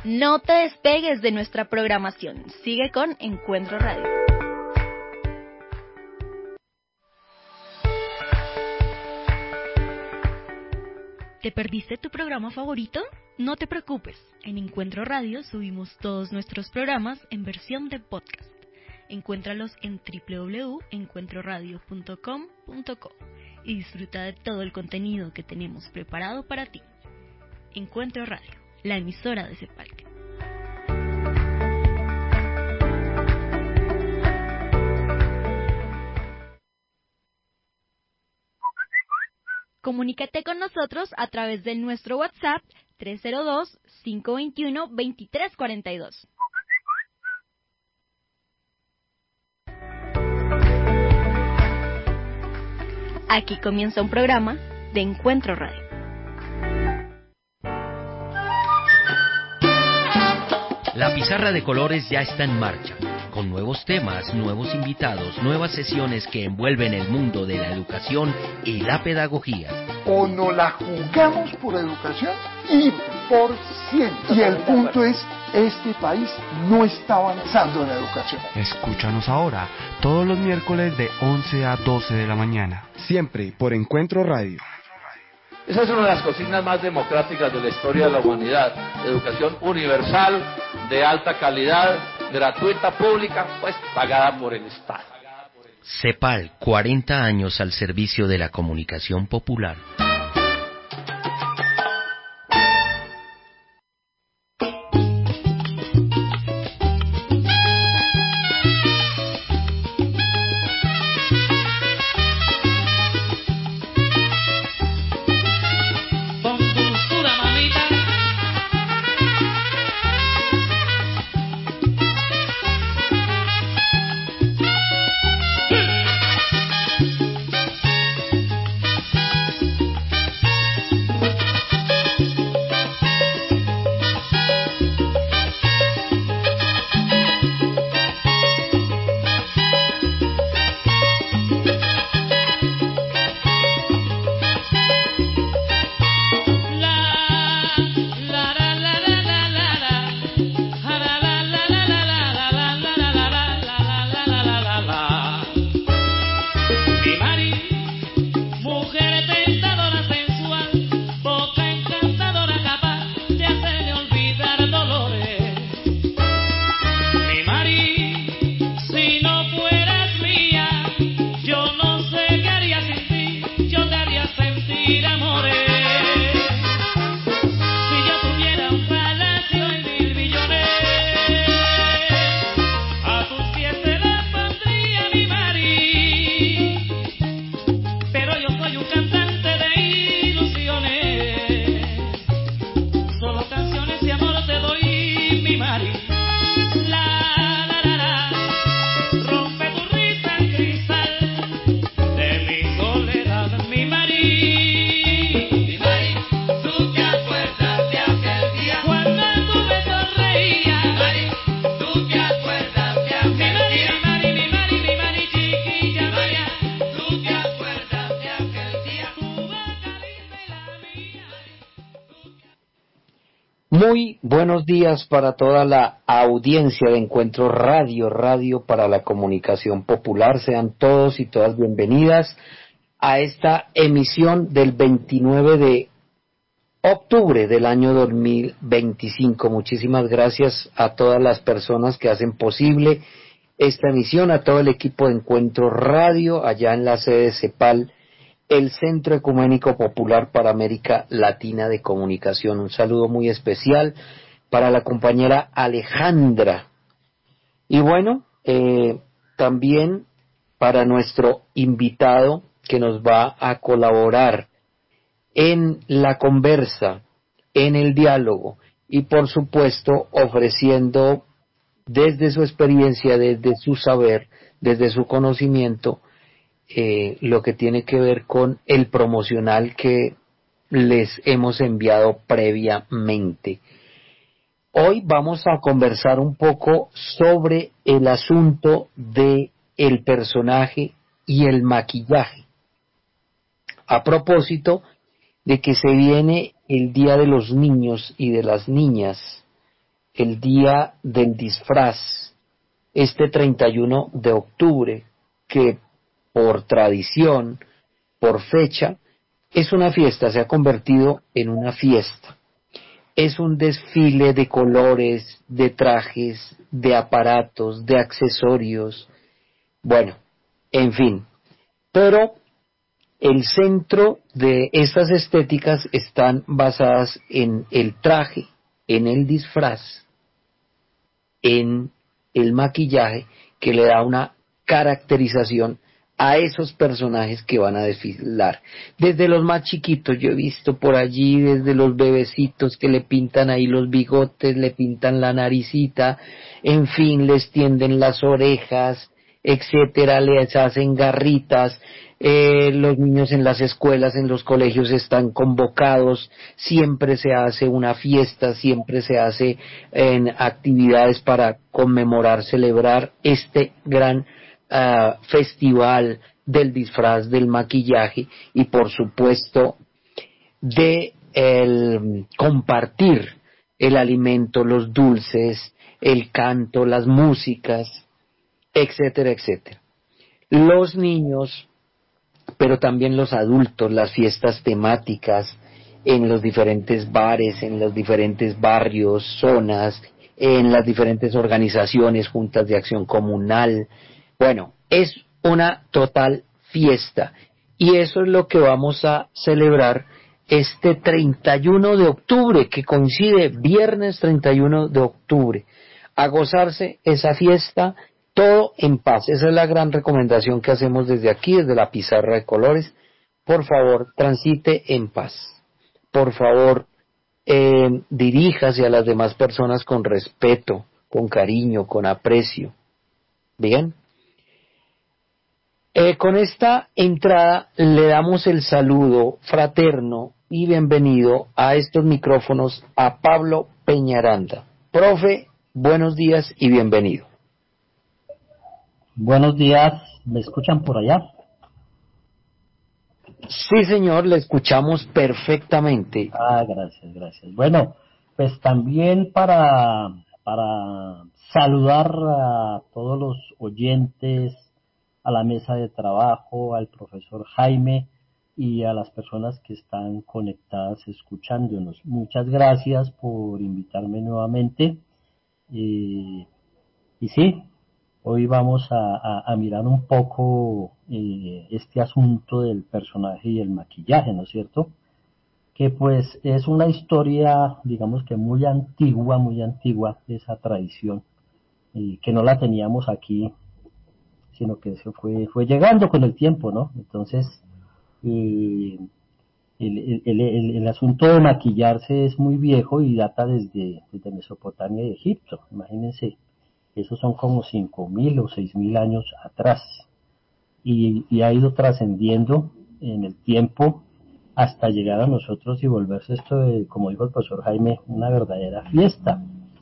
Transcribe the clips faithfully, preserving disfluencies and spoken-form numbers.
No te despegues de nuestra programación. Sigue con Encuentro Radio. ¿Te perdiste tu programa favorito? No te preocupes. En Encuentro Radio subimos todos nuestros programas en versión de podcast. Encuéntralos en doble u doble u doble u punto encuentro radio punto com punto co y disfruta de todo el contenido que tenemos preparado para ti. Encuentro Radio, la emisora de Cepal. Comunícate con nosotros a través de nuestro WhatsApp tres cero dos, cinco dos uno, dos tres cuatro dos. Aquí comienza un programa de Encuentro Radio. La pizarra de colores ya está en marcha, con nuevos temas, nuevos invitados, nuevas sesiones que envuelven el mundo de la educación y la pedagogía. O no la jugamos por educación y por ciento. Y el punto es, este país no está avanzando en educación. Escúchanos ahora, todos los miércoles de once a doce de la mañana. Siempre por Encuentro Radio. Esa es una de las consignas más democráticas de la historia de la humanidad. Educación universal, de alta calidad, gratuita, pública, pues pagada por el Estado. Cepal, cuarenta años al servicio de la comunicación popular. Muy buenos días para toda la audiencia de Encuentro Radio, Radio para la Comunicación Popular. Sean todos y todas bienvenidas a esta emisión del veintinueve de octubre del año dos mil veinticinco. Muchísimas gracias a todas las personas que hacen posible esta emisión, a todo el equipo de Encuentro Radio, allá en la sede de Cepal, el Centro Ecuménico Popular para América Latina de Comunicación. Un saludo muy especial para la compañera Alejandra. Y bueno, eh, también para nuestro invitado que nos va a colaborar en la conversa, en el diálogo y por supuesto ofreciendo desde su experiencia, desde su saber, desde su conocimiento, Eh, lo que tiene que ver con el promocional que les hemos enviado previamente. Hoy vamos a conversar un poco sobre el asunto de el personaje y el maquillaje, a propósito de que se viene el Día de los Niños y de las Niñas el día del disfraz, este treinta y uno de octubre, que por tradición, por fecha, es una fiesta, se ha convertido en una fiesta. Es un desfile de colores, de trajes, de aparatos, de accesorios, bueno, en fin. Pero el centro de estas estéticas están basadas en el traje, en el disfraz, en el maquillaje que le da una caracterización a esos personajes que van a desfilar. Desde los más chiquitos, yo he visto por allí, desde los bebecitos que le pintan ahí los bigotes, le pintan la naricita, en fin, les tienden las orejas, etcétera, les hacen garritas. Eh, los niños en las escuelas, en los colegios están convocados, siempre se hace una fiesta, siempre se hace en actividades para conmemorar, celebrar este gran uh, festival del disfraz, del maquillaje y por supuesto de el compartir el alimento, los dulces, el canto, las músicas, etcétera, etcétera. Los niños, pero también los adultos, las fiestas temáticas en los diferentes bares, en los diferentes barrios, zonas, en las diferentes organizaciones, juntas de acción comunal. Bueno, es una total fiesta y eso es lo que vamos a celebrar este treinta y uno de octubre, que coincide viernes treinta y uno de octubre, a gozarse esa fiesta. Todo en paz, esa es la gran recomendación que hacemos desde aquí, desde la pizarra de colores. Por favor, transite en paz. Por favor, eh, diríjase a las demás personas con respeto, con cariño, con aprecio. Bien. Eh, con esta entrada le damos el saludo fraterno y bienvenido a estos micrófonos a Pablo Peñaranda. Profe, buenos días y bienvenido. Buenos días, ¿me escuchan por allá? Sí, señor, le escuchamos perfectamente. Ah, gracias, gracias. Bueno, pues también para, para saludar a todos los oyentes, a la mesa de trabajo, al profesor Jaime y a las personas que están conectadas escuchándonos. Muchas gracias por invitarme nuevamente. Eh, y sí, hoy vamos a, a, a mirar un poco eh, este asunto del personaje y el maquillaje, ¿no es cierto? Que pues es una historia, digamos que muy antigua, muy antigua, esa tradición, eh, que no la teníamos aquí, sino que se fue, fue llegando con el tiempo, ¿no? Entonces, eh, el, el, el, el asunto de maquillarse es muy viejo y data desde, desde Mesopotamia y Egipto, imagínense. Esos son como cinco mil o seis mil años atrás y, y ha ido trascendiendo en el tiempo hasta llegar a nosotros y volverse esto de, como dijo el profesor Jaime, una verdadera fiesta.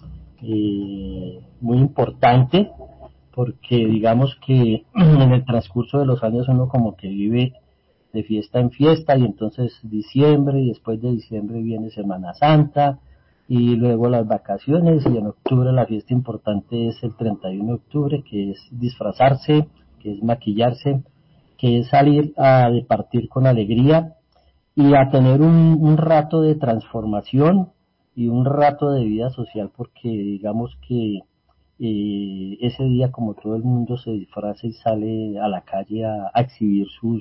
Eh, muy importante porque digamos que en el transcurso de los años uno como que vive de fiesta en fiesta y entonces diciembre y después de diciembre viene Semana Santa y luego las vacaciones y en octubre la fiesta importante es el treinta y uno de octubre, que es disfrazarse, que es maquillarse, que es salir a departir con alegría y a tener un, un rato de transformación y un rato de vida social, porque digamos que eh, ese día como todo el mundo se disfraza y sale a la calle a, a exhibir sus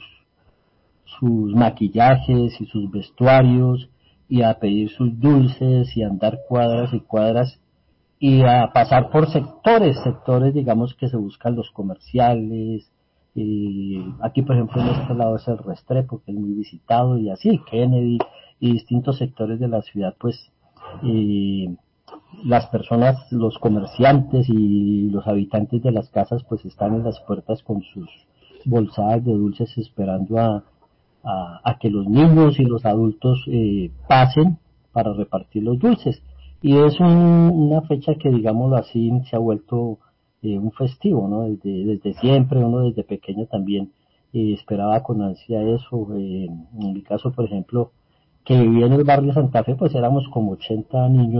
sus maquillajes y sus vestuarios y a pedir sus dulces y a andar cuadras y cuadras y a pasar por sectores, sectores digamos que se buscan los comerciales, eh, aquí por ejemplo en este lado es el Restrepo que es muy visitado y así, Kennedy y distintos sectores de la ciudad pues eh, las personas, los comerciantes y los habitantes de las casas pues están en las puertas con sus bolsadas de dulces esperando a A, a que los niños y los adultos eh, pasen para repartir los dulces y es un, una fecha que digámoslo así se ha vuelto eh, un festivo, ¿no? Desde, desde siempre, uno desde pequeño también eh, esperaba con ansia eso. Eh, en mi caso por ejemplo que vivía en el barrio Santa Fe pues éramos como ochenta niños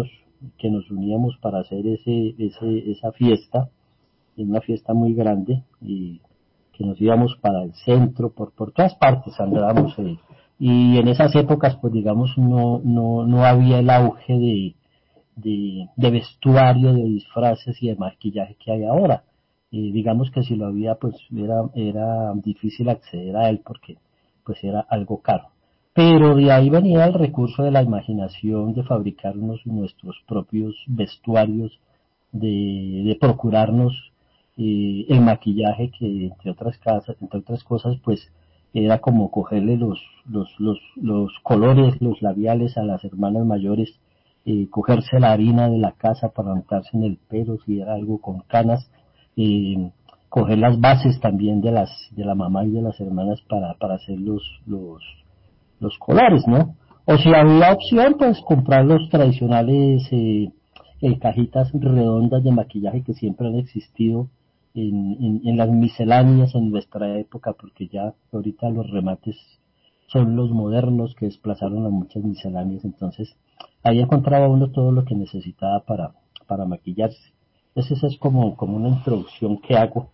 que nos uníamos para hacer ese, ese, esa fiesta, una fiesta muy grande, y que nos íbamos para el centro, por, por todas partes andábamos, eh, y en esas épocas pues digamos no, no, no había el auge de, de, de vestuario, de disfraces y de maquillaje que hay ahora. Y digamos que si lo había pues era, era difícil acceder a él porque pues era algo caro. Pero de ahí venía el recurso de la imaginación, de fabricarnos nuestros propios vestuarios, de, de procurarnos eh, el maquillaje que entre otras casas, entre otras cosas pues era como cogerle los, los, los, los colores, los labiales a las hermanas mayores, eh, cogerse la harina de la casa para untarse en el pelo si era algo con canas, eh, coger las bases también de las de la mamá y de las hermanas para, para hacer los, los los colores, ¿no? O si había opción, pues comprar los tradicionales eh, eh, cajitas redondas de maquillaje que siempre han existido en, en, en las misceláneas en nuestra época, porque ya ahorita los remates son los modernos que desplazaron a muchas misceláneas, entonces ahí encontraba uno todo lo que necesitaba para, para maquillarse. Entonces esa es como, como una introducción que hago,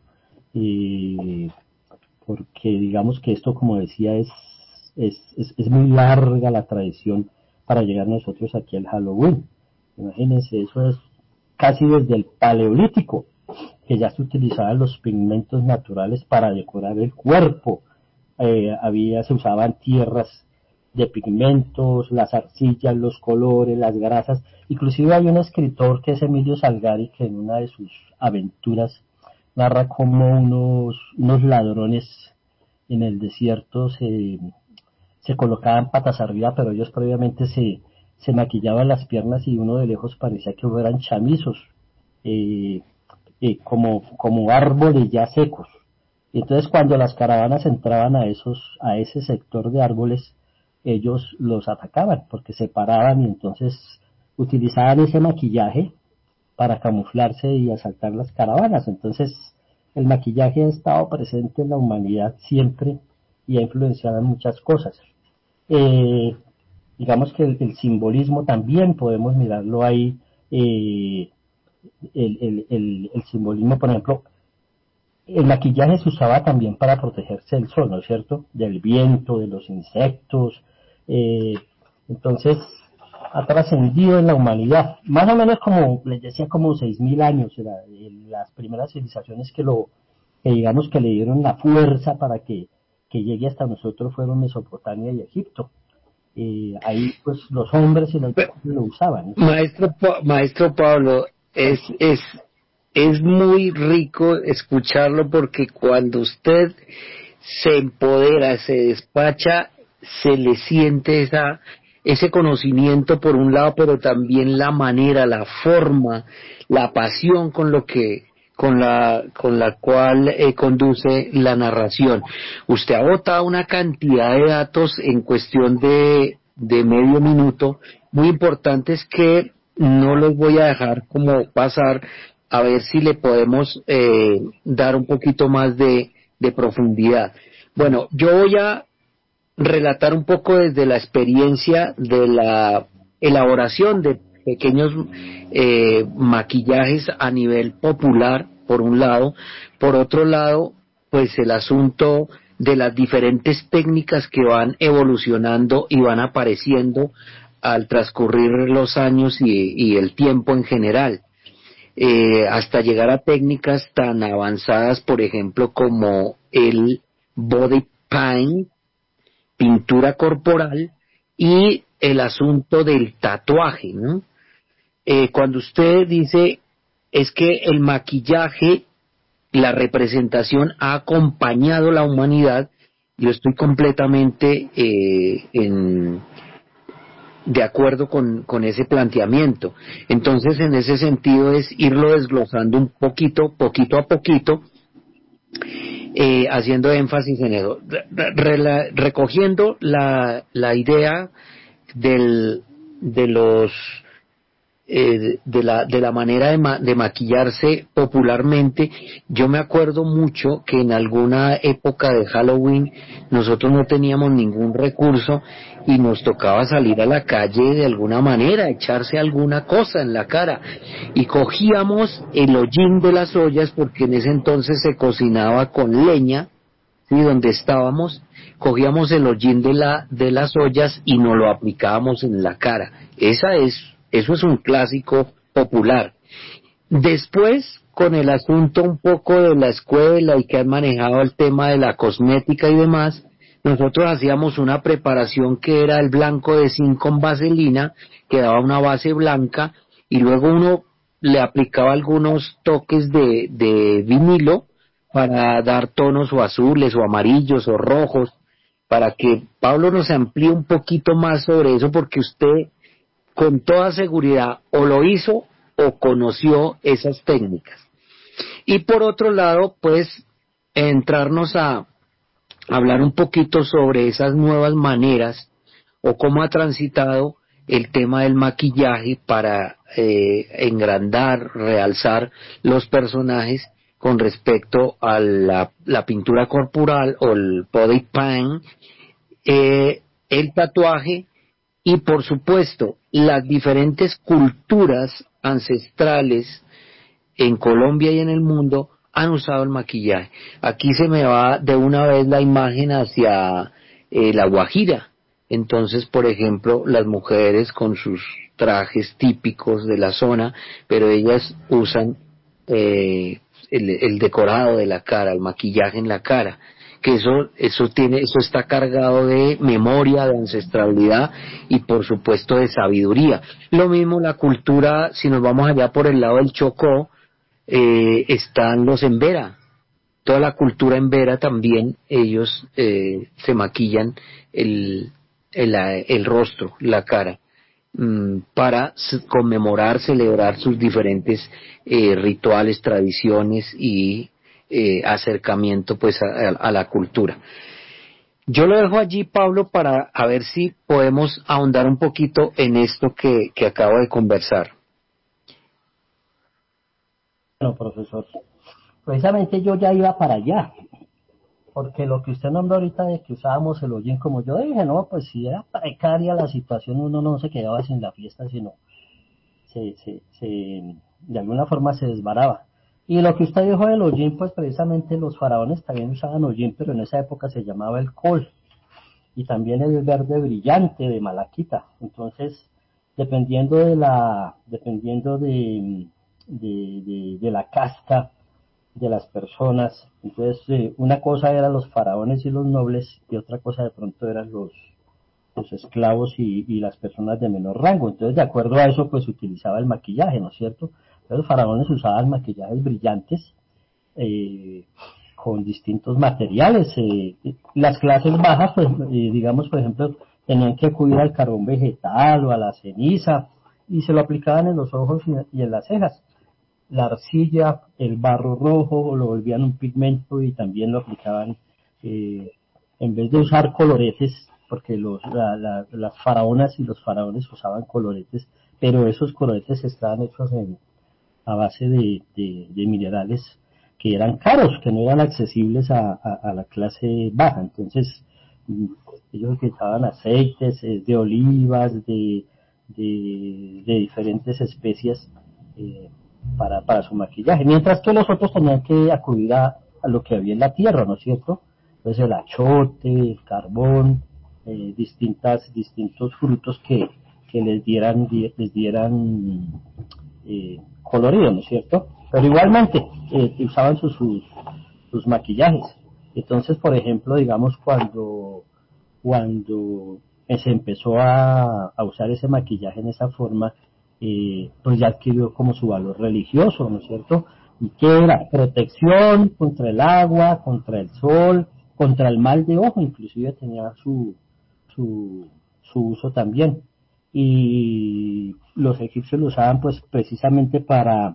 eh, porque digamos que esto, como decía, es Es, es, es muy larga la tradición para llegar nosotros aquí al Halloween. Imagínense, eso es casi desde el Paleolítico, que ya se utilizaban los pigmentos naturales para decorar el cuerpo. Eh, había, se usaban tierras de pigmentos, las arcillas, los colores, las grasas. Inclusive hay un escritor que es Emilio Salgari, que en una de sus aventuras narra cómo unos, unos ladrones en el desierto se se colocaban patas arriba, pero ellos previamente se, se maquillaban las piernas y uno de lejos parecía que eran chamizos, eh, eh, como, como árboles ya secos. Entonces cuando las caravanas entraban a esos, a ese sector de árboles, ellos los atacaban porque se paraban y entonces utilizaban ese maquillaje para camuflarse y asaltar las caravanas. Entonces el maquillaje ha estado presente en la humanidad siempre y ha influenciado en muchas cosas. Eh, digamos que el, el simbolismo también podemos mirarlo ahí, eh, el, el, el, el simbolismo, por ejemplo, el maquillaje se usaba también para protegerse del sol, ¿no es cierto? Del viento, de los insectos, eh, entonces ha trascendido en la humanidad, más o menos como les decía, como seis mil años, era, las primeras civilizaciones que lo, que digamos que le dieron la fuerza para que que llegue hasta nosotros fueron Mesopotamia y Egipto. Eh, ahí pues los hombres y las mujeres lo usaban, ¿no? Maestro, maestro Pablo, es, es, es muy rico escucharlo porque cuando usted se empodera, se despacha, se le siente esa, ese conocimiento por un lado, pero también la manera, la forma, la pasión con lo que con la con la cual eh, conduce la narración. Usted ha botado una cantidad de datos en cuestión de, de medio minuto muy importantes que no los voy a dejar como pasar, a ver si le podemos eh, dar un poquito más de, de profundidad. Bueno, yo voy a relatar un poco desde la experiencia de la elaboración de pequeños eh, maquillajes a nivel popular, por un lado. Por otro lado, pues el asunto de las diferentes técnicas que van evolucionando y van apareciendo al transcurrir los años y, y el tiempo en general, eh, hasta llegar a técnicas tan avanzadas, por ejemplo, como el body paint, pintura corporal, y el asunto del tatuaje, ¿no? Eh, cuando usted dice es que el maquillaje, la representación ha acompañado la humanidad, yo estoy completamente eh, en, de acuerdo con, con ese planteamiento. Entonces, en ese sentido es irlo desglosando un poquito, poquito a poquito, eh, haciendo énfasis en eso, re, re, recogiendo la, la idea del, de los eh, de la de la manera de, ma, de maquillarse popularmente. Yo me acuerdo mucho que en alguna época de Halloween nosotros no teníamos ningún recurso y nos tocaba salir a la calle de alguna manera, echarse alguna cosa en la cara, y cogíamos el hollín de las ollas, porque en ese entonces se cocinaba con leña, ¿sí? Donde estábamos, cogíamos el hollín de la de las ollas y nos lo aplicábamos en la cara. Esa es Eso es un clásico popular. Después, con el asunto un poco de la escuela y que han manejado el tema de la cosmética y demás, nosotros hacíamos una preparación que era el blanco de zinc con vaselina, que daba una base blanca, y luego uno le aplicaba algunos toques de, de vinilo para dar tonos o azules o amarillos o rojos, para que Pablo nos amplíe un poquito más sobre eso, porque usted con toda seguridad o lo hizo o conoció esas técnicas. Y por otro lado, pues, entrarnos a hablar un poquito sobre esas nuevas maneras o cómo ha transitado el tema del maquillaje para eh, engrandar, realzar los personajes con respecto a la, la pintura corporal o el body paint, eh, el tatuaje y por supuesto las diferentes culturas ancestrales en Colombia y en el mundo han usado el maquillaje. Aquí se me va de una vez la imagen hacia eh, la Guajira. Entonces, por ejemplo, las mujeres con sus trajes típicos de la zona, pero ellas usan eh, el, el decorado de la cara, el maquillaje en la cara, que eso eso tiene eso está cargado de memoria, de ancestralidad y por supuesto de sabiduría. Lo mismo la cultura, si nos vamos allá por el lado del Chocó, eh, están los embera. Toda la cultura embera también, ellos eh, se maquillan el, el, el rostro, la cara, mmm, para conmemorar, celebrar sus diferentes eh, rituales, tradiciones y eh, acercamiento pues a, a la cultura. Yo lo dejo allí, Pablo, para a ver si podemos ahondar un poquito en esto que, que acabo de conversar. Bueno, profesor, precisamente yo ya iba para allá, porque lo que usted nombró ahorita de que usábamos el hollín, como yo dije, no, pues si era precaria la situación, uno no se quedaba sin la fiesta, sino se, se, se de alguna forma se desbaraba. Y lo que usted dijo del hollín, pues precisamente los faraones también usaban hollín, pero en esa época se llamaba el col, y también el verde brillante de malaquita. Entonces, dependiendo de la, dependiendo de, de, de, de la casta de las personas, entonces eh, una cosa eran los faraones y los nobles, y otra cosa de pronto eran los, los esclavos y, y las personas de menor rango. Entonces, de acuerdo a eso, pues utilizaba el maquillaje, ¿no es cierto? Entonces, los faraones usaban maquillajes brillantes, eh, con distintos materiales. Eh, las clases bajas, pues, eh, digamos, por ejemplo, tenían que acudir al carbón vegetal o a la ceniza, y se lo aplicaban en los ojos y en las cejas. La arcilla, el barro rojo, lo volvían un pigmento y también lo aplicaban, eh, en vez de usar coloretes, porque los, la, la, las faraonas y los faraones usaban coloretes, pero esos coloretes estaban hechos en, a base de, de, de minerales que eran caros, que no eran accesibles a, a, a la clase baja. Entonces, ellos utilizaban aceites eh, de olivas, de, de, de diferentes especias, eh, para, para su maquillaje, mientras que los otros tenían que acudir a, a lo que había en la tierra, ¿no es cierto? Entonces el achote, el carbón, eh, distintas, distintos frutos que, que les dieran, les dieran eh, colorido, ¿no es cierto? Pero igualmente eh, usaban sus, sus, sus maquillajes. Entonces, por ejemplo, digamos, cuando, cuando se empezó a, a usar ese maquillaje en esa forma, eh, pues ya adquirió como su valor religioso, ¿no es cierto? Y que era protección contra el agua, contra el sol, contra el mal de ojo, inclusive tenía su, su, su uso también. Y los egipcios lo usaban pues precisamente para,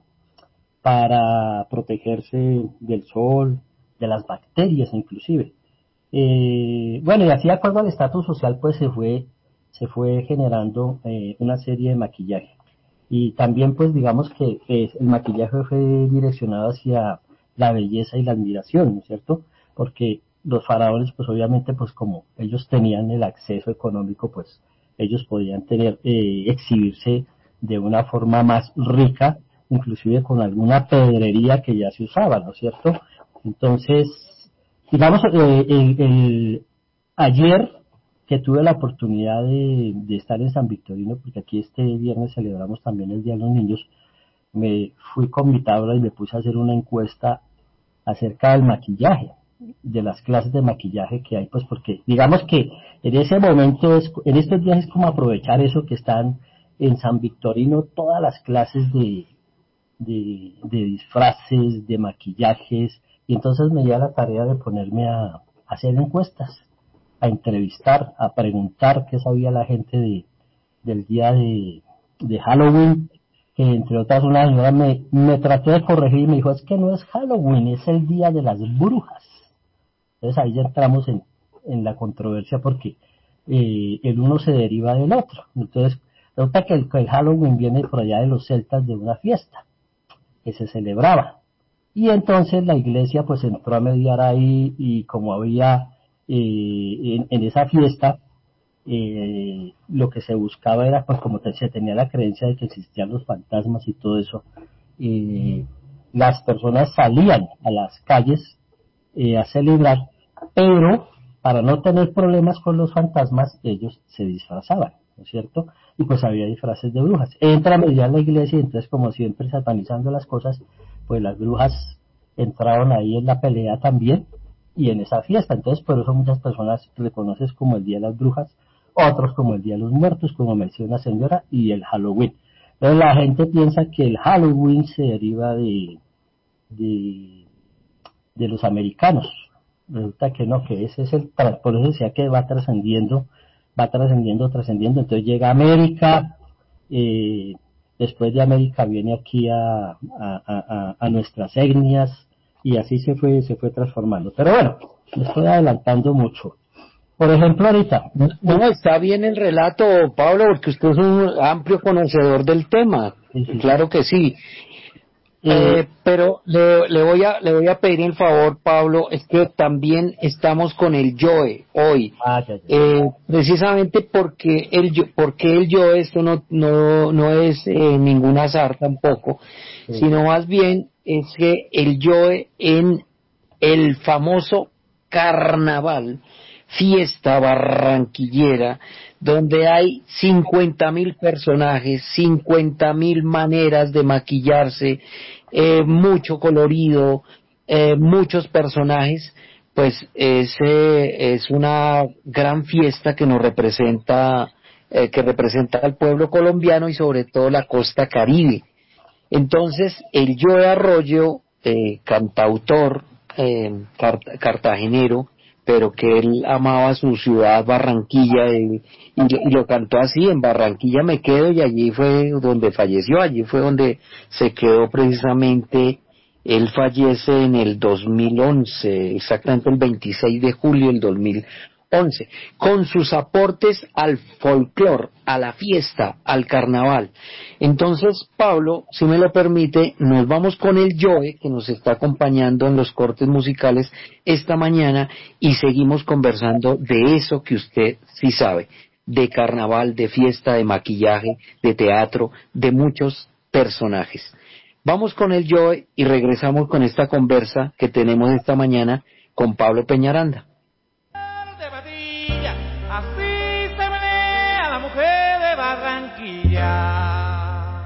para protegerse del sol, de las bacterias inclusive. Eh, bueno, y así de acuerdo al estatus social pues se fue, se fue generando eh, una serie de maquillaje. Y también pues digamos que eh, el maquillaje fue direccionado hacia la belleza y la admiración, ¿no es cierto? Porque los faraones pues obviamente pues como ellos tenían el acceso económico, pues ellos podían tener, eh, exhibirse de una forma más rica, inclusive con alguna pedrería que ya se usaba, ¿no es cierto? Entonces, digamos, eh, el, el, ayer que tuve la oportunidad de, de estar en San Victorino, porque aquí este viernes celebramos también el Día de los Niños, me fui con mi tabla y me puse a hacer una encuesta acerca del maquillaje, de las clases de maquillaje que hay, pues porque digamos que en ese momento, es, en estos días es como aprovechar eso que están en San Victorino, todas las clases de, de, de disfraces, de maquillajes, y entonces me di a la tarea de ponerme a, a hacer encuestas, a entrevistar, a preguntar qué sabía la gente de, del día de, de Halloween, que entre otras una señora me, me trató de corregir y me dijo, es que no es Halloween, es el día de las brujas. Entonces ahí ya entramos en, en la controversia porque eh, el uno se deriva del otro. Entonces resulta que el, que el Halloween viene por allá de los celtas, de una fiesta que se celebraba. Y entonces la iglesia pues entró a mediar ahí, y como había eh, en, en esa fiesta, eh, lo que se buscaba era, pues como te, se tenía la creencia de que existían los fantasmas y todo eso, eh, las personas salían a las calles eh, a celebrar, pero para no tener problemas con los fantasmas, ellos se disfrazaban, ¿no es cierto? Y pues había disfraces de brujas. Entra a mediar la iglesia y entonces, como siempre, satanizando las cosas, pues las brujas entraron ahí en la pelea también y en esa fiesta. Entonces, por eso muchas personas reconocen como el Día de las Brujas, otros como el Día de los Muertos, como menciona la señora, y el Halloween. Entonces la gente piensa que el Halloween se deriva de, de, de los americanos. Resulta que no, que ese es el, por eso decía que va trascendiendo, va trascendiendo, trascendiendo. Entonces llega a América, eh, después de América viene aquí a, a, a, a nuestras etnias, y así se fue, se fue transformando. Pero bueno, me estoy adelantando mucho. Por ejemplo, ahorita. No, está bien el relato, Pablo, porque usted es un amplio conocedor del tema. Sí, sí, claro que sí. Eh, eh, pero le, le voy a le voy a pedir el favor, Pablo, es que también estamos con el Yoe hoy, ah, ya, ya. Eh, precisamente porque el porque el Yoe, esto no no no es eh, ningún azar tampoco, sí. Sino más bien es que el Yoe en el famoso carnaval, fiesta barranquillera, donde hay cincuenta mil personajes, cincuenta mil maneras de maquillarse, eh, mucho colorido, eh, muchos personajes, pues es, eh, es una gran fiesta que nos representa, eh, que representa al pueblo colombiano y sobre todo la costa caribe. Entonces, el Yoe Arroyo, eh, cantautor, eh, cart- cartagenero, pero que él amaba su ciudad Barranquilla, y, y, y lo cantó así: en Barranquilla me quedo, y allí fue donde falleció, allí fue donde se quedó precisamente. Él fallece en el dos mil once, exactamente el veintiséis de julio del dos mil once, con sus aportes al folclore, a la fiesta, al carnaval. Entonces, Pablo, si me lo permite, nos vamos con el Yoe, que nos está acompañando en los cortes musicales esta mañana, y seguimos conversando de eso que usted sí sabe, de carnaval, de fiesta, de maquillaje, de teatro, de muchos personajes. Vamos con el Yoe y regresamos con esta conversa que tenemos esta mañana con Pablo Peñaranda. Así se menea la mujer de Barranquilla.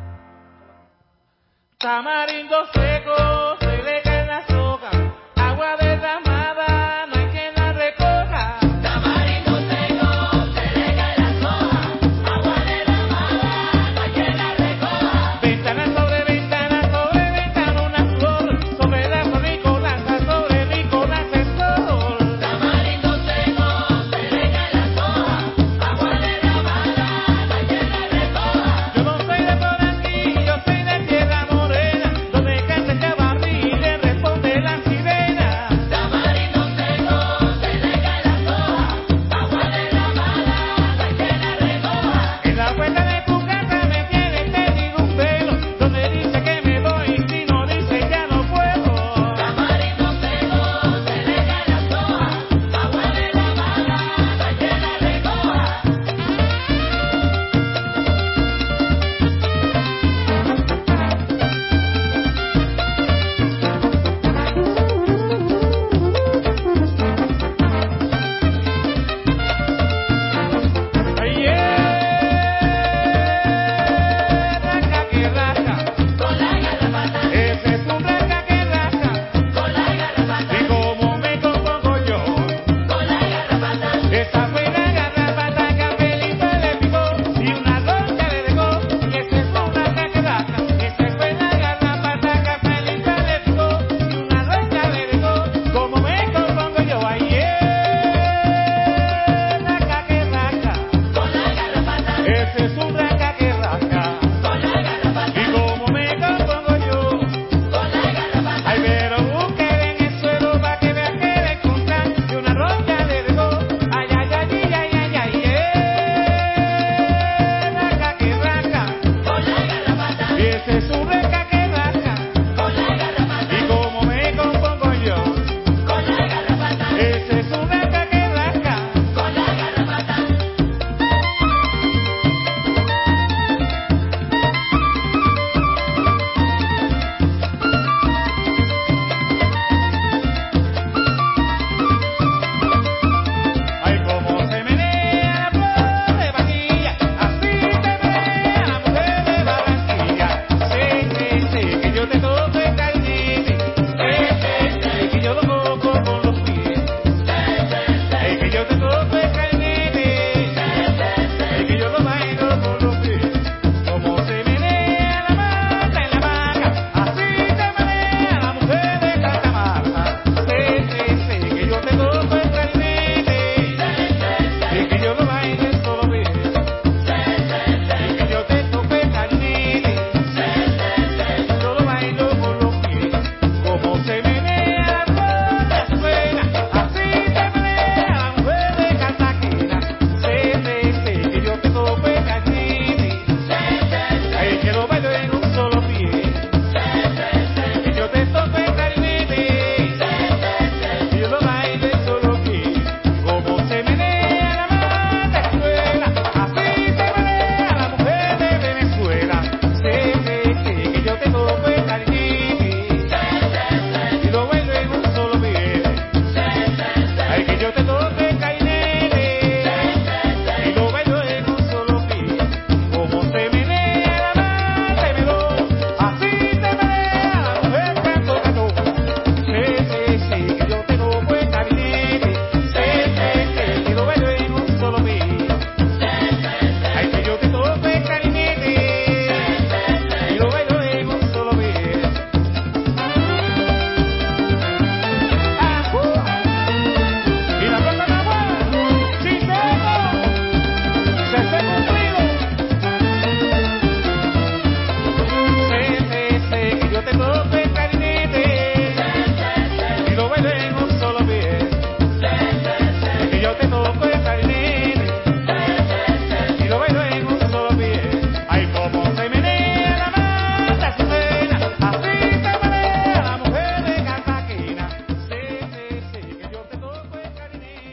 Tamarindo seco, se le cae la soga, agua derramada, no hay quien la recoja. Tamarindo seco, se le cae la soga, agua derramada, no hay quien la recoja. Ventana sobre ventana, sobre ventana una flor, sobre la flor Nicolás, sobre Nicolás el sol.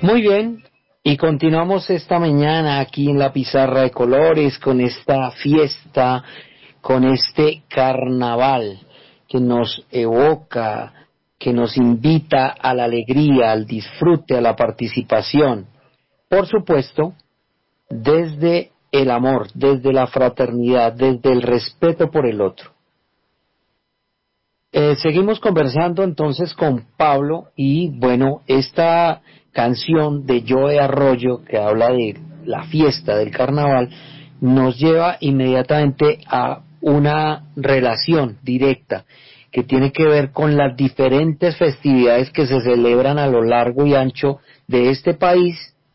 Muy bien, y continuamos esta mañana aquí en la pizarra de colores con esta fiesta, con este carnaval que nos evoca, que nos invita a la alegría, al disfrute, a la participación. Por supuesto, desde el amor, desde la fraternidad, desde el respeto por el otro. Eh, seguimos conversando entonces con Pablo y bueno, esta canción de Joe Arroyo que habla de la fiesta del carnaval nos lleva inmediatamente a una relación directa que tiene que ver con las diferentes festividades que se celebran a lo largo y ancho de este país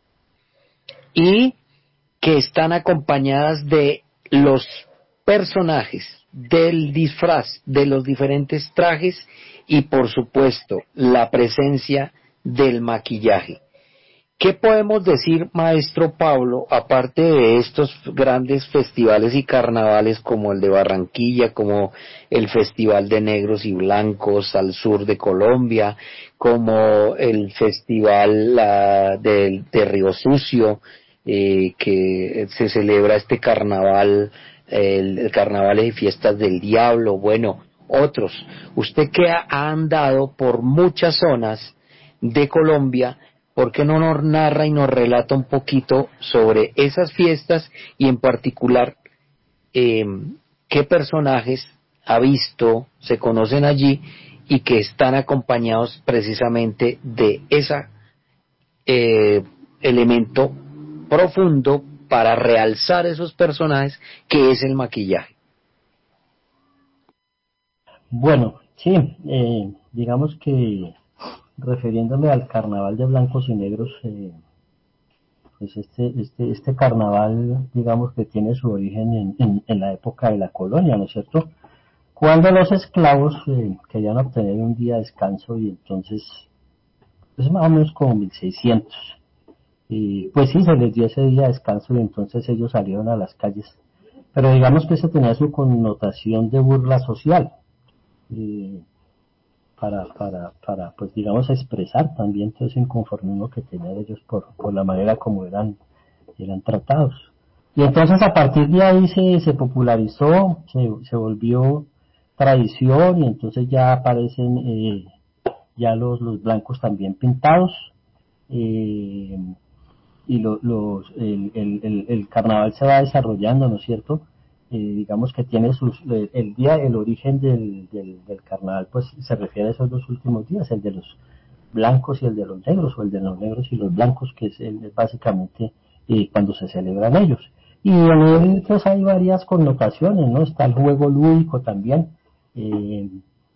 y que están acompañadas de los personajes, del disfraz, de los diferentes trajes y por supuesto la presencia del maquillaje. ¿Qué podemos decir, maestro Pablo, aparte de estos grandes festivales y carnavales como el de Barranquilla, como el Festival de Negros y Blancos al sur de Colombia, como el Festival uh, de, de Río Sucio, eh, que se celebra este carnaval, el, el carnaval y fiestas del diablo, bueno, otros? Usted que ha andado por muchas zonas de Colombia, ¿por qué no nos narra y nos relata un poquito sobre esas fiestas y en particular eh, qué personajes ha visto, se conocen allí y que están acompañados precisamente de ese eh, elemento profundo para realzar esos personajes que es el maquillaje? Bueno, sí, eh, digamos que refiriéndome al carnaval de blancos y negros, eh, pues este, este, este carnaval, digamos que tiene su origen en, en, en la época de la colonia, ¿no es cierto? Cuando los esclavos eh, querían obtener un día de descanso y entonces, pues más o menos como mil seiscientos, y pues sí, se les dio ese día de descanso y entonces ellos salieron a las calles, pero digamos que eso tenía su connotación de burla social, eh, para, para, para, pues digamos, expresar también todo ese inconformismo que tenían ellos por, por la manera como eran, eran tratados. Y entonces a partir de ahí se, se popularizó, se, se volvió tradición y entonces ya aparecen eh, ya los, los blancos también pintados, eh, y lo, los, el, el, el, el carnaval se va desarrollando, ¿no es cierto? Eh, digamos que tiene sus, el, el día, el origen del, del, del carnaval, pues se refiere a esos dos últimos días, el de los blancos y el de los negros, o el de los negros y los blancos, que es, el, es básicamente eh, cuando se celebran ellos. Y en él pues hay varias connotaciones, ¿no? Está el juego lúdico también, eh,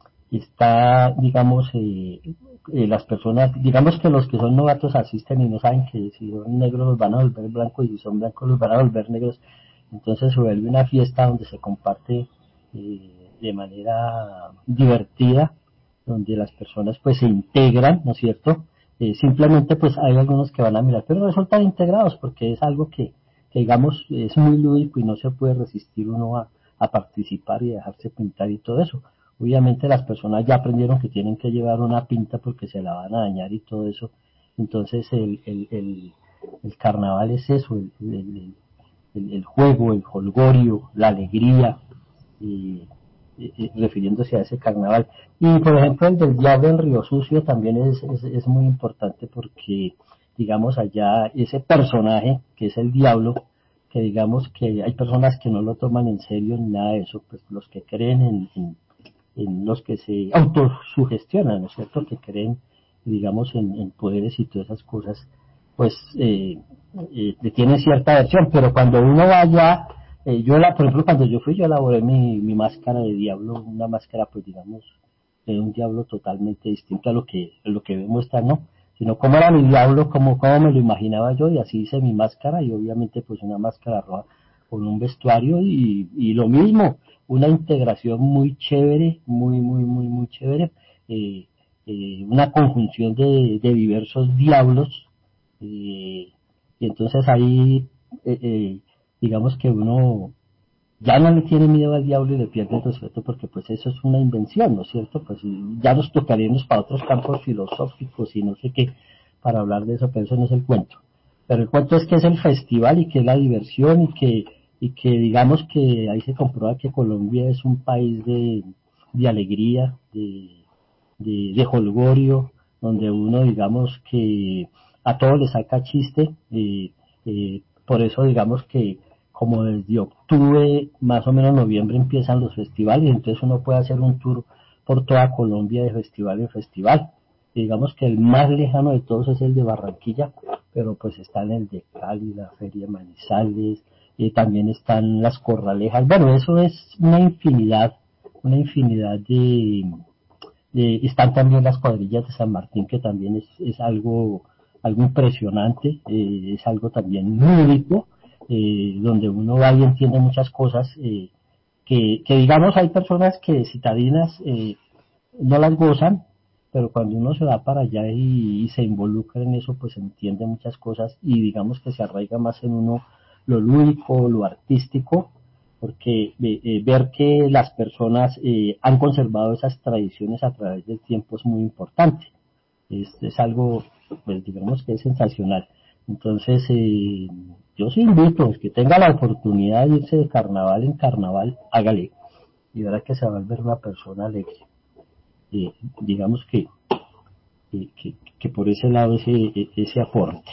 está, digamos, eh, eh, las personas, digamos que los que son novatos asisten y no saben que si son negros los van a volver blancos y si son blancos los van a volver negros, entonces se vuelve una fiesta donde se comparte eh, de manera divertida, donde las personas pues se integran, ¿no es cierto? Eh, simplemente pues hay algunos que van a mirar, pero resultan integrados porque es algo que, que digamos es muy lúdico y no se puede resistir uno a, a participar y dejarse pintar y todo eso. Obviamente las personas ya aprendieron que tienen que llevar una pinta porque se la van a dañar y todo eso. Entonces el, el, el, el carnaval es eso, el, el, el, el juego, el jolgorio, la alegría, y, y, y refiriéndose a ese carnaval. Y por ejemplo el del diablo en Río Sucio también es, es, es muy importante porque digamos allá ese personaje que es el diablo, que digamos que hay personas que no lo toman en serio ni nada de eso, pues los que creen en, en en los que se autosugestionan, ¿no es cierto?, que creen, digamos, en, en poderes y todas esas cosas, pues eh, eh, tienen cierta versión, pero cuando uno vaya, eh, yo la, por ejemplo, cuando yo fui, yo elaboré mi, mi máscara de diablo, una máscara, pues digamos, de un diablo totalmente distinto a lo que, a lo que muestra, ¿no?, sino cómo era mi diablo, cómo, cómo me lo imaginaba yo, y así hice mi máscara, y obviamente pues una máscara roja con un vestuario, y, y lo mismo, una integración muy chévere, muy, muy, muy, muy chévere, eh, eh, una conjunción de, de diversos diablos, eh, y entonces ahí, eh, eh, digamos que uno ya no le tiene miedo al diablo y le pierde el respeto porque pues eso es una invención, ¿no es cierto? Pues ya nos tocaremos para otros campos filosóficos y no sé qué, para hablar de eso, pero eso no es el cuento. Pero el cuento es que es el festival y que es la diversión y que, y que digamos que ahí se comprueba que Colombia es un país de, de alegría, de, de, de jolgorio, donde uno digamos que a todo le saca chiste, eh, eh, por eso digamos que como desde octubre, más o menos noviembre empiezan los festivales, entonces uno puede hacer un tour por toda Colombia de festival en festival. Digamos que el más lejano de todos es el de Barranquilla, pero pues están el de Cali, la Feria de Manizales, y también están las Corralejas. Bueno, eso es una infinidad, una infinidad de, de están también las cuadrillas de San Martín, que también es, es algo, algo impresionante, eh, es algo también lúdico, eh, donde uno va y entiende muchas cosas, eh, que, que digamos hay personas que citadinas eh, no las gozan, pero cuando uno se va para allá y, y se involucra en eso, pues entiende muchas cosas y digamos que se arraiga más en uno lo lúdico, lo artístico, porque eh, eh, ver que las personas eh, han conservado esas tradiciones a través del tiempo es muy importante. Es, es algo, pues digamos que es sensacional. Entonces, eh, yo sí invito a que tenga la oportunidad de irse de carnaval en carnaval, hágale, y verá que se va a volver una persona alegre. Eh, digamos que, que, que, que por ese lado ese, ese aporte.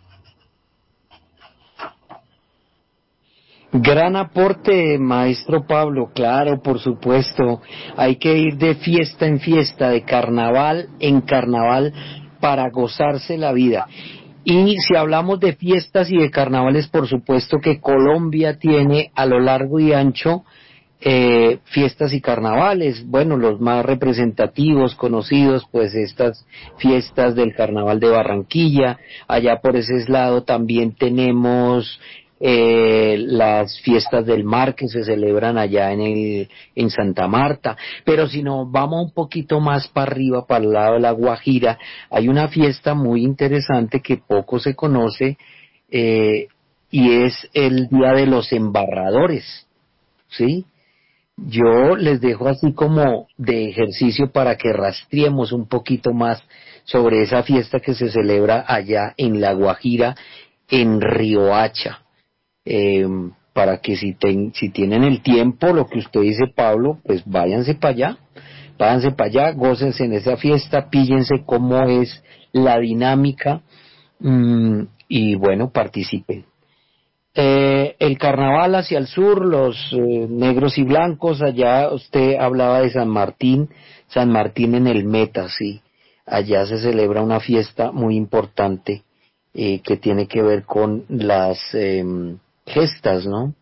Gran aporte, maestro Pablo, claro, por supuesto. Hay que ir de fiesta en fiesta, de carnaval en carnaval, para gozarse la vida. Y si hablamos de fiestas y de carnavales, por supuesto que Colombia tiene a lo largo y ancho eh, fiestas y carnavales. Bueno, los más representativos, conocidos, pues estas fiestas del Carnaval de Barranquilla. Allá por ese lado también tenemos eh, las fiestas del mar que se celebran allá en el en Santa Marta. Pero si nos vamos un poquito más para arriba, para el lado de la Guajira, hay una fiesta muy interesante que poco se conoce, eh, y es el Día de los Embarradores, ¿sí? Yo les dejo así como de ejercicio para que rastreemos un poquito más sobre esa fiesta que se celebra allá en La Guajira, en Riohacha. Eh, para que si, ten, si tienen el tiempo, lo que usted dice, Pablo, pues váyanse para allá, váyanse para allá, gócense en esa fiesta, píllense cómo es la dinámica, mmm, y bueno, participen. Eh, el carnaval hacia el sur, los eh, negros y blancos, allá usted hablaba de San Martín, San Martín en el Meta, sí, allá se celebra una fiesta muy importante eh, que tiene que ver con las eh, gestas, ¿no?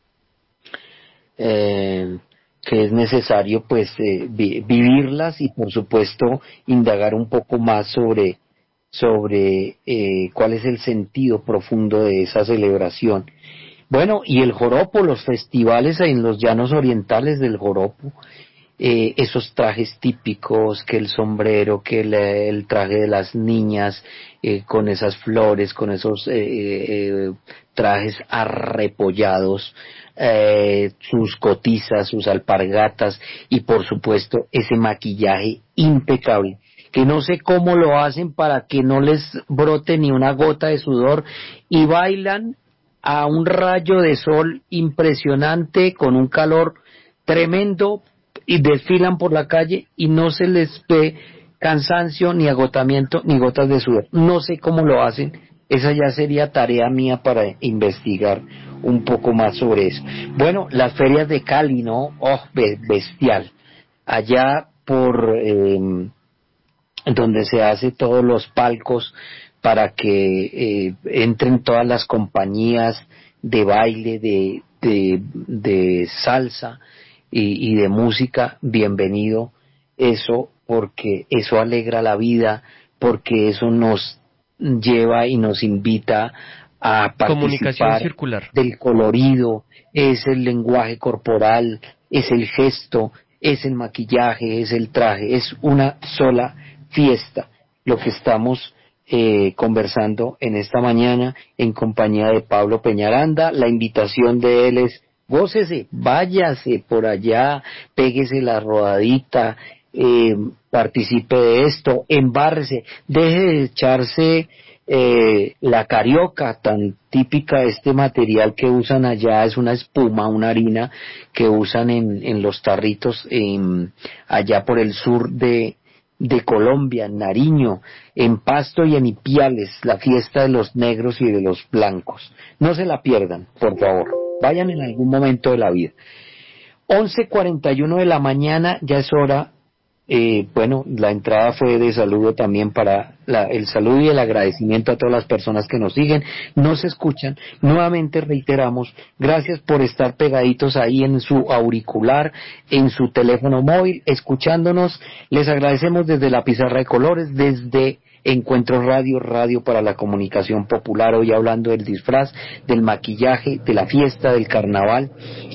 Eh, que es necesario pues eh, vi- vivirlas y por supuesto indagar un poco más sobre sobre eh, cuál es el sentido profundo de esa celebración. Bueno, y el joropo, los festivales en los llanos orientales del joropo, eh, esos trajes típicos, que el sombrero, que el, el traje de las niñas, eh, con esas flores, con esos eh, eh, trajes arrepollados, eh, sus cotizas, sus alpargatas y por supuesto ese maquillaje impecable, que no sé cómo lo hacen para que no les brote ni una gota de sudor, y bailan a un rayo de sol impresionante con un calor tremendo y desfilan por la calle y no se les ve cansancio ni agotamiento ni gotas de sudor. No sé cómo lo hacen, esa ya sería tarea mía para investigar un poco más sobre eso. Bueno, las ferias de Cali, ¿no? Oh, bestial. Allá por eh, donde se hace todos los palcos para que eh, entren todas las compañías de baile, de, de, de salsa y, y de música, bienvenido eso, porque eso alegra la vida, porque eso nos lleva y nos invita a Comunicación participar circular. del colorido, es el lenguaje corporal, es el gesto, es el maquillaje, es el traje, es una sola fiesta, lo que estamos eh, conversando en esta mañana en compañía de Pablo Peñaranda. La invitación de él es: gócese, váyase por allá, péguese la rodadita, eh, participe de esto, embárrese, deje de echarse eh, la carioca tan típica. Este material que usan allá es una espuma, una harina que usan en, en los tarritos en, allá por el sur de, de Colombia, en Nariño, en Pasto y en Ipiales, la fiesta de los negros y de los blancos. No se la pierdan, por favor, vayan en algún momento de la vida. once cuarenta y uno de la mañana, ya es hora. Eh, bueno, la entrada fue de saludo también para la, el saludo y el agradecimiento a todas las personas que nos siguen, nos escuchan. Nuevamente reiteramos, gracias por estar pegaditos ahí en su auricular, en su teléfono móvil, escuchándonos. Les agradecemos desde la Pizarra de Colores, desde Encuentro Radio, Radio para la Comunicación Popular, hoy hablando del disfraz, del maquillaje, de la fiesta, del carnaval.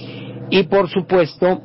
Y por supuesto,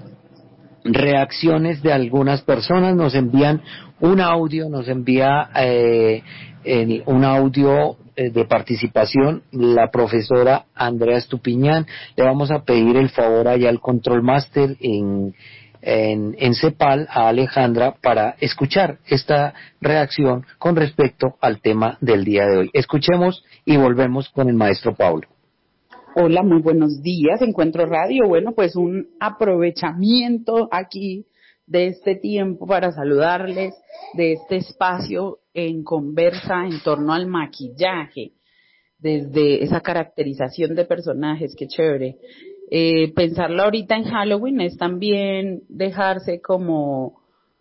reacciones de algunas personas. Nos envían un audio, nos envía eh, el, un audio eh, de participación la profesora Andrea Estupiñán. Le vamos a pedir el favor allá al Control Master en, en, en CEPAL, a Alejandra, para escuchar esta reacción con respecto al tema del día de hoy. Escuchemos y volvemos con el maestro Pablo. Hola, muy buenos días, Encuentro Radio. Bueno, pues un aprovechamiento aquí de este tiempo para saludarles, de este espacio en conversa en torno al maquillaje, desde esa caracterización de personajes, qué chévere. Eh, pensarlo ahorita en Halloween es también dejarse como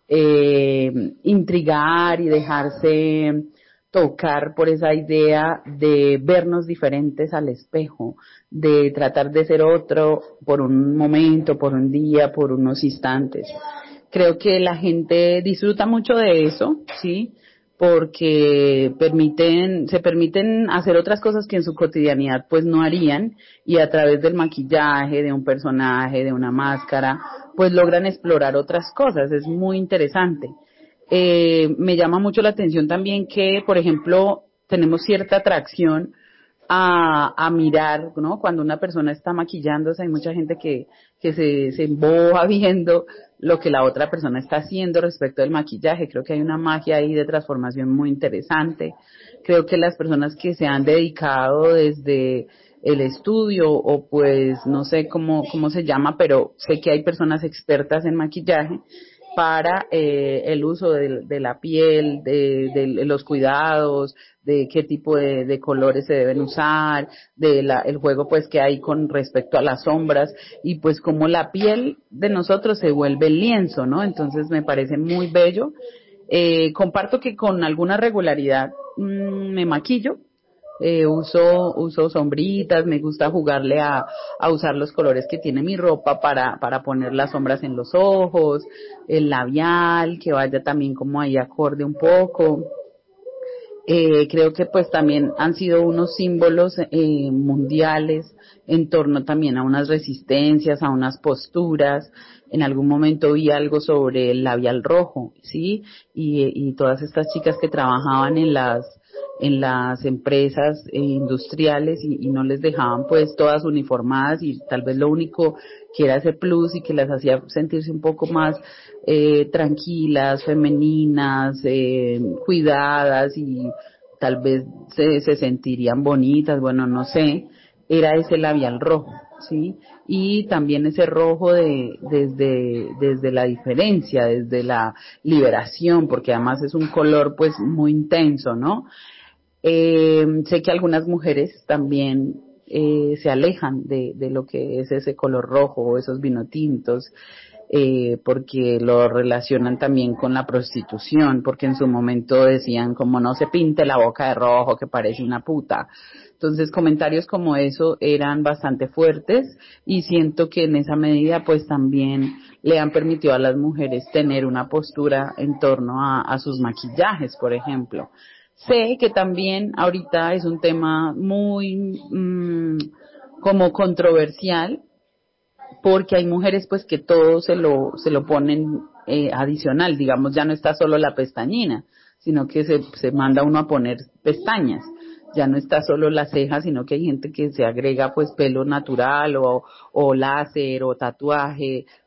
eh, intrigar y dejarse tocar por esa idea de vernos diferentes al espejo, de tratar de ser otro por un momento, por un día, por unos instantes. Creo que la gente disfruta mucho de eso, ¿sí? Porque permiten, se permiten hacer otras cosas que en su cotidianidad pues no harían, y a través del maquillaje, de un personaje, de una máscara, pues logran explorar otras cosas. Es muy interesante. Eh, me llama mucho la atención también que, por ejemplo, tenemos cierta atracción a, a mirar, ¿no? Cuando una persona está maquillándose, hay mucha gente que, que se, se emboba viendo lo que la otra persona está haciendo respecto del maquillaje. Creo que hay una magia ahí de transformación muy interesante. Creo que las personas que se han dedicado desde el estudio, o pues no sé cómo, cómo se llama, pero sé que hay personas expertas en maquillaje para eh, el uso de, de la piel, de, de los cuidados, de qué tipo de, de colores se deben usar, de la, el juego pues que hay con respecto a las sombras, y pues como la piel de nosotros se vuelve lienzo, ¿no? Entonces me parece muy bello. Eh, comparto que con alguna regularidad mmm, me maquillo. Eh, uso, uso sombritas, me gusta jugarle a, a usar los colores que tiene mi ropa para, para poner las sombras en los ojos, el labial, que vaya también como ahí acorde un poco. Eh, creo que pues también han sido unos símbolos eh, mundiales en torno también a unas resistencias, a unas posturas. En algún momento vi algo sobre el labial rojo, ¿sí? Y, y todas estas chicas que trabajaban en las en las empresas eh, industriales y, y no les dejaban pues todas uniformadas, y tal vez lo único que era ese plus y que las hacía sentirse un poco más eh, tranquilas, femeninas, eh, cuidadas, y tal vez se, se sentirían bonitas, bueno, no sé, era ese labial rojo, ¿sí? Y también ese rojo de desde desde la diferencia, desde la liberación, porque además es un color pues muy intenso, ¿no? Eh, sé que algunas mujeres también eh, se alejan de, de lo que es ese color rojo o esos vinotintos, eh, porque lo relacionan también con la prostitución, porque en su momento decían como no se pinte la boca de rojo que parece una puta. Entonces comentarios como eso eran bastante fuertes, y siento que en esa medida pues también le han permitido a las mujeres tener una postura en torno a, a sus maquillajes, por ejemplo. Sé que también ahorita es un tema muy mmm, como controversial, porque hay mujeres pues que todo se lo se lo ponen eh, adicional, digamos, ya no está solo la pestañina, sino que se se manda uno a poner pestañas. Ya no está solo la ceja, sino que hay gente que se agrega pues pelo natural o, o láser o tatuaje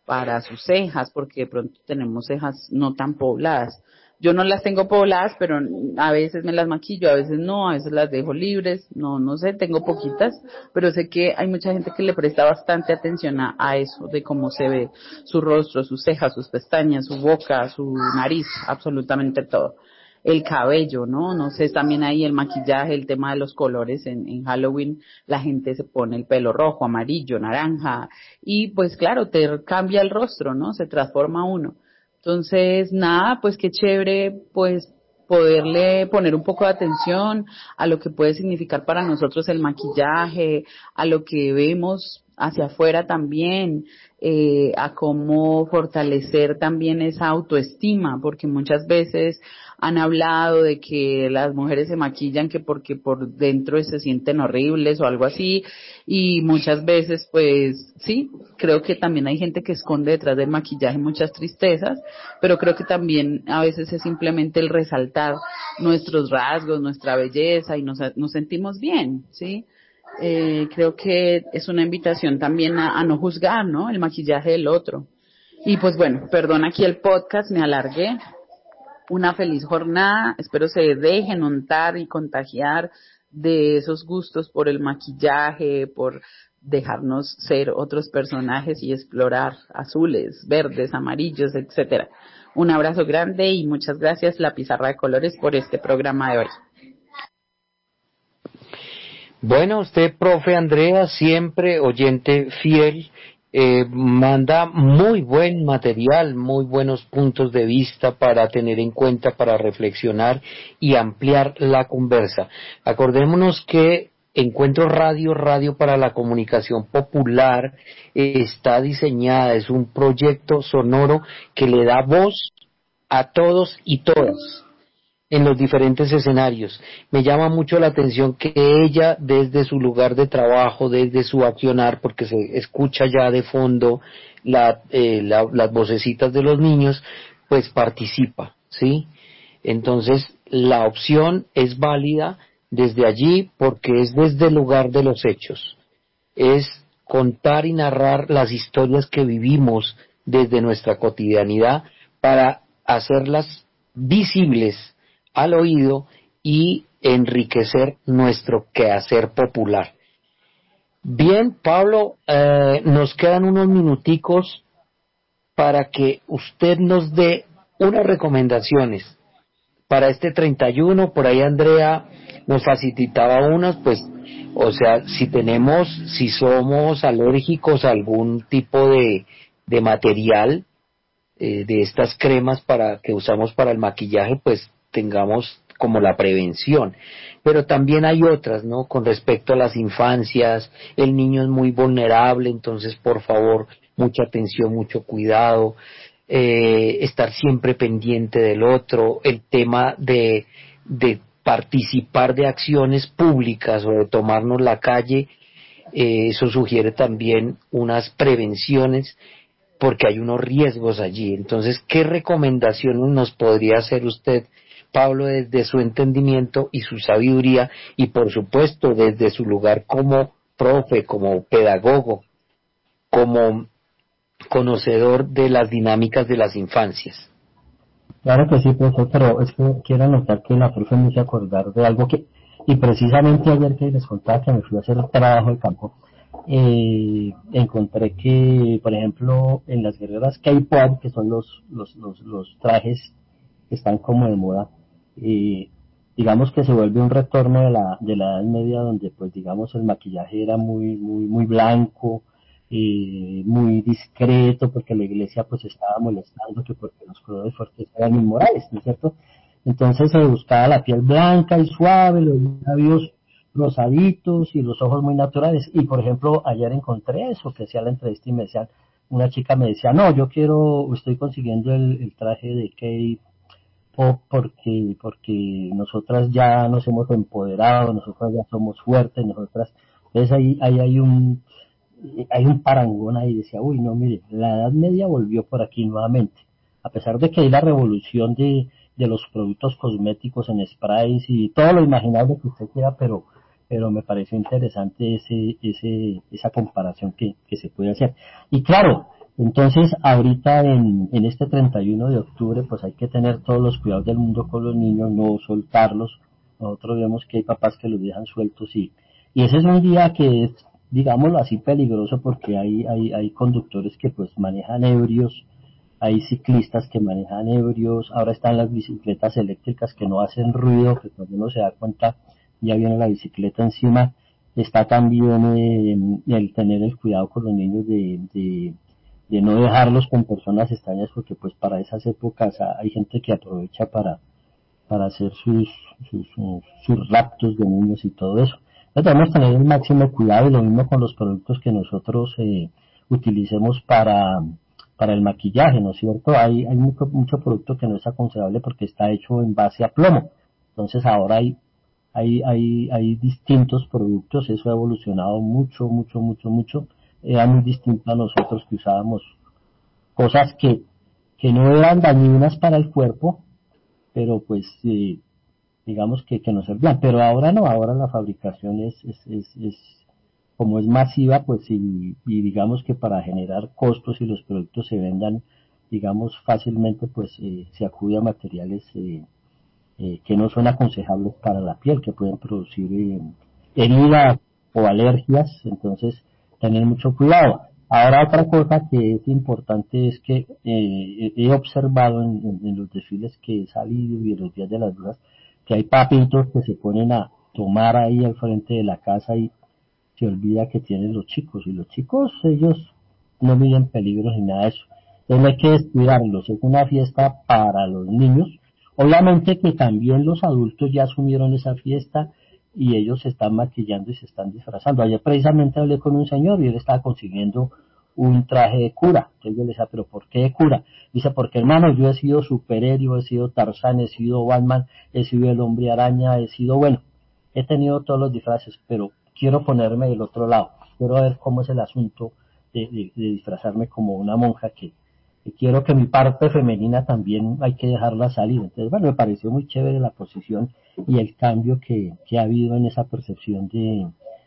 para sus cejas, porque de pronto tenemos cejas no tan pobladas. Yo no las tengo pobladas, pero a veces me las maquillo, a veces no, a veces las dejo libres, no, no sé, tengo poquitas, pero sé que hay mucha gente que le presta bastante atención a, a eso, de cómo se ve su rostro, sus cejas, sus pestañas, su boca, su nariz, absolutamente todo. El cabello, ¿no? No sé, también ahí el maquillaje, el tema de los colores. En, en Halloween la gente se pone el pelo rojo, amarillo, naranja, y pues claro, te cambia el rostro, ¿no? Se transforma uno. Entonces, nada, pues qué chévere, pues poderle poner un poco de atención a lo que puede significar para nosotros el maquillaje, a lo que vemos hacia afuera también, eh, a cómo fortalecer también esa autoestima, porque muchas veces han hablado de que las mujeres se maquillan que porque por dentro se sienten horribles o algo así, y muchas veces pues sí, creo que también hay gente que esconde detrás del maquillaje muchas tristezas, pero creo que también a veces es simplemente el resaltar nuestros rasgos, nuestra belleza, y nos, nos sentimos bien, ¿sí? Eh, creo que es una invitación también a, a no juzgar, ¿no? El maquillaje del otro. Y pues bueno, perdón aquí el podcast, me alargué. Una feliz jornada, espero se dejen untar y contagiar de esos gustos por el maquillaje, por dejarnos ser otros personajes y explorar azules, verdes, amarillos, etcétera. Un abrazo grande y muchas gracias, La Pizarra de Colores, por este programa de hoy. Bueno, usted, profe Andrea, siempre oyente fiel, eh, manda muy buen material, muy buenos puntos de vista para tener en cuenta, para reflexionar y ampliar la conversa. Acordémonos que Encuentro Radio, Radio para la Comunicación Popular, eh, está diseñada, es un proyecto sonoro que le da voz a todos y todas en los diferentes escenarios. Me llama mucho la atención que ella, desde su lugar de trabajo, desde su accionar, porque se escucha ya de fondo la, eh, la, las vocecitas de los niños, pues participa, ¿sí? Entonces, la opción es válida desde allí porque es desde el lugar de los hechos. Es contar y narrar las historias que vivimos desde nuestra cotidianidad para hacerlas visibles al oído y enriquecer nuestro quehacer popular. Bien, Pablo, eh, nos quedan unos minuticos para que usted nos dé unas recomendaciones para este treinta y uno. Por ahí Andrea nos facilitaba unas, pues, o sea, si tenemos, si somos alérgicos a algún tipo de, de material, eh, de estas cremas para que usamos para el maquillaje, pues tengamos como la prevención. Pero también hay otras, ¿no? Con respecto a las infancias, el niño es muy vulnerable, entonces por favor, mucha atención, mucho cuidado, eh, estar siempre pendiente del otro, el tema de, de participar de acciones públicas o de tomarnos la calle, eh, eso sugiere también unas prevenciones porque hay unos riesgos allí. Entonces, ¿qué recomendaciones nos podría hacer usted, Pablo, desde su entendimiento y su sabiduría y, por supuesto, desde su lugar como profe, como pedagogo, como conocedor de las dinámicas de las infancias? Claro que sí, profesor, pero es que quiero anotar que la profe me hizo acordar de algo que, y precisamente ayer que les contaba que me fui a hacer trabajo de campo, eh, encontré que, por ejemplo, en las guerreras K-pop, que son los, los, los, los trajes que están como de moda, eh, digamos que se vuelve un retorno de la, de la Edad Media, donde pues digamos el maquillaje era muy, muy, muy blanco, eh, muy discreto, porque la iglesia pues estaba molestando que porque los colores fuertes eran inmorales, ¿no es cierto? Entonces se buscaba la piel blanca y suave, los labios rosaditos y los ojos muy naturales. Y por ejemplo, ayer encontré eso, que hacía la entrevista y me decían, una chica me decía, no, yo quiero, estoy consiguiendo el, el traje de K-pop porque, porque nosotras ya nos hemos empoderado, nosotras ya somos fuertes, nosotras, entonces ahí, ahí hay un, hay un parangón ahí, decía, uy, no, mire, la Edad Media volvió por aquí nuevamente, a pesar de que hay la revolución de, de los productos cosméticos en sprays y todo lo imaginable que usted quiera, pero pero me pareció interesante ese ese esa comparación que, que se puede hacer. Y claro, Entonces, ahorita en, en este treinta y uno de octubre, pues hay que tener todos los cuidados del mundo con los niños, no soltarlos. Nosotros vemos que hay papás que los dejan sueltos y, y ese es un día que es, digámoslo así, peligroso porque hay, hay, hay conductores que pues manejan ebrios, hay ciclistas que manejan ebrios, ahora están las bicicletas eléctricas que no hacen ruido, que cuando uno se da cuenta ya viene la bicicleta encima. Está también eh, el tener el cuidado con los niños de, de de no dejarlos con personas extrañas, porque pues para esas épocas hay gente que aprovecha para para hacer sus sus, sus, sus raptos de niños y todo eso. Entonces debemos tener el máximo cuidado, y lo mismo con los productos que nosotros eh, utilicemos para para el maquillaje, ¿no es cierto? Hay hay mucho, mucho producto que no es aconsejable porque está hecho en base a plomo. Entonces ahora hay hay hay hay distintos productos, eso ha evolucionado mucho, mucho, mucho, mucho. Era muy distinto a nosotros que usábamos cosas que, que no eran dañinas para el cuerpo, pero pues eh, digamos que, que nos servían. Pero ahora no, ahora la fabricación es, es, es, es como es masiva, pues y, y digamos que para generar costos y los productos se vendan, digamos, fácilmente, pues eh, se acude a materiales eh, eh, que no son aconsejables para la piel, que pueden producir eh, heridas o alergias. Entonces tener mucho cuidado. Ahora otra cosa que es importante es que eh, he observado en, en, en los desfiles que he salido y en los días de las brujas, que hay papitos que se ponen a tomar ahí al frente de la casa y se olvida que tienen los chicos, y los chicos ellos no miden peligros ni nada de eso. Entonces no hay que descuidarlos, es una fiesta para los niños. Obviamente que también los adultos ya asumieron esa fiesta y ellos se están maquillando y se están disfrazando. Ayer precisamente hablé con un señor y él estaba consiguiendo un traje de cura. Entonces yo le decía, ¿pero por qué de cura? Dice, porque hermano, yo he sido superhéroe, he sido Tarzán, he sido Batman, he sido el Hombre Araña, he sido, bueno, he tenido todos los disfraces, pero quiero ponerme del otro lado. Quiero ver cómo es el asunto de, de, de disfrazarme como una monja, que, que quiero que mi parte femenina también hay que dejarla salir. Entonces, bueno, me pareció muy chévere la posición y el cambio que, que ha habido en esa percepción de,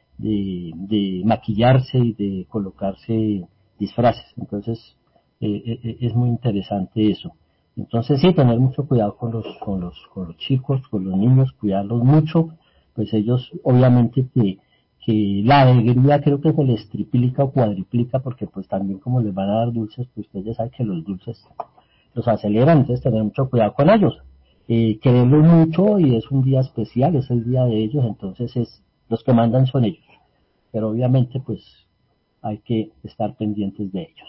de, de maquillarse y de colocarse disfraces. Entonces, eh, eh, es muy interesante eso. Entonces, sí, tener mucho cuidado con los, con los, con los chicos, con los niños, cuidarlos mucho, pues ellos, obviamente que, que la alegría creo que se les triplica o cuadriplica, porque pues también como les van a dar dulces, pues ustedes saben que los dulces los aceleran, entonces tener mucho cuidado con ellos. Eh, quererlos mucho, y es un día especial, es el día de ellos, entonces es los que mandan son ellos, pero obviamente pues hay que estar pendientes de ellos.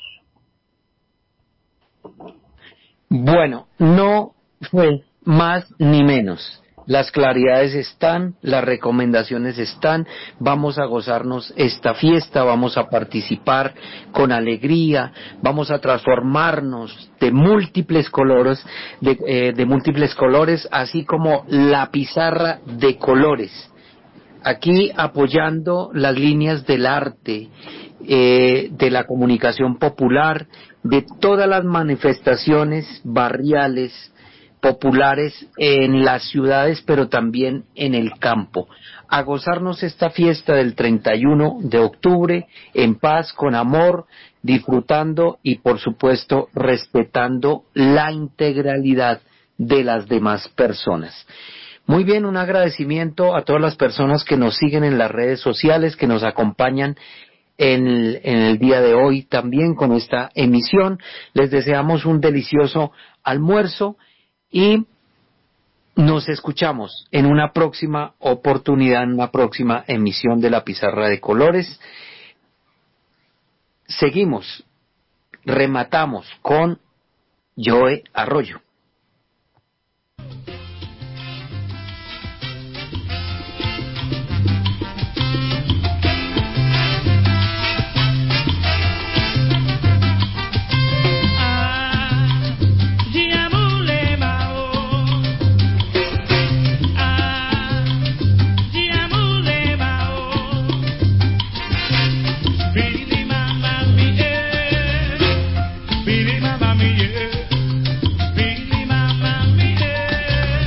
Bueno, no fue más ni menos. Las claridades están, las recomendaciones están, vamos a gozarnos esta fiesta, vamos a participar con alegría, vamos a transformarnos de múltiples colores, de, eh, de múltiples colores, así como la pizarra de colores. Aquí apoyando las líneas del arte, eh, de la comunicación popular, de todas las manifestaciones barriales, populares en las ciudades, pero también en el campo, a gozarnos esta fiesta del treinta y uno de octubre en paz, con amor, disfrutando y por supuesto respetando la integralidad de las demás personas. Muy bien, un agradecimiento a todas las personas que nos siguen en las redes sociales, que nos acompañan en el, en el día de hoy también con esta emisión. Les deseamos un delicioso almuerzo y nos escuchamos en una próxima oportunidad, en una próxima emisión de La Pizarra de Colores. Seguimos, rematamos con Joe Arroyo. Billy Mama, me, yeah. Billy Mama, me, yeah.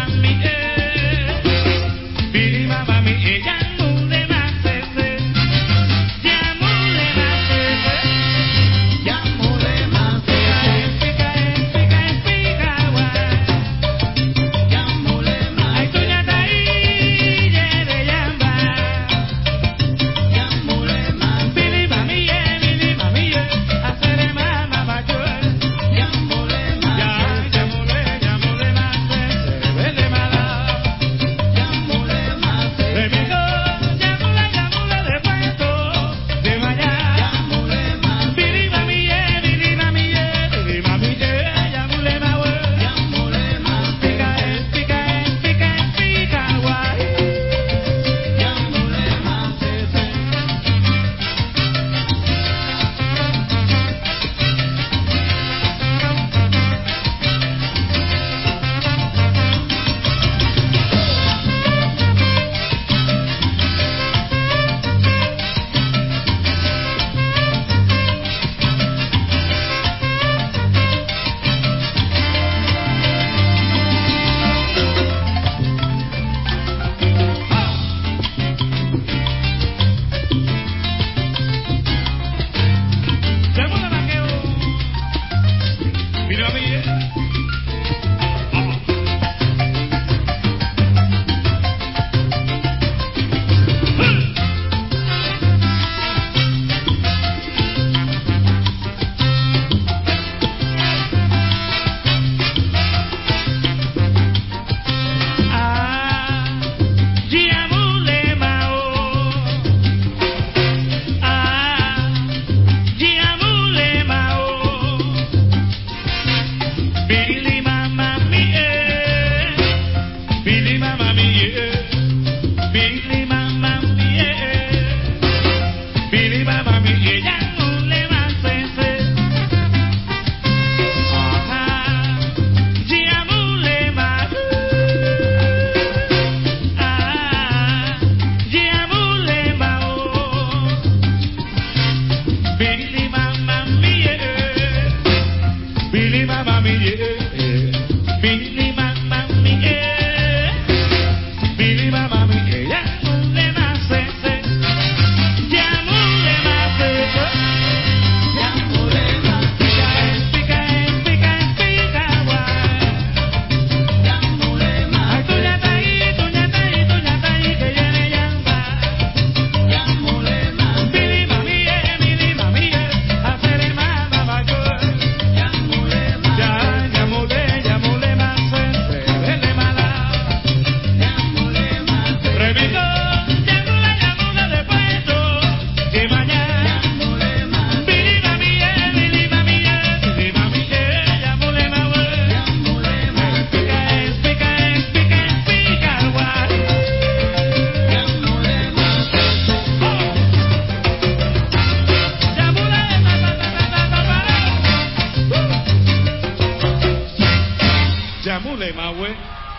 Yamule, ma güey.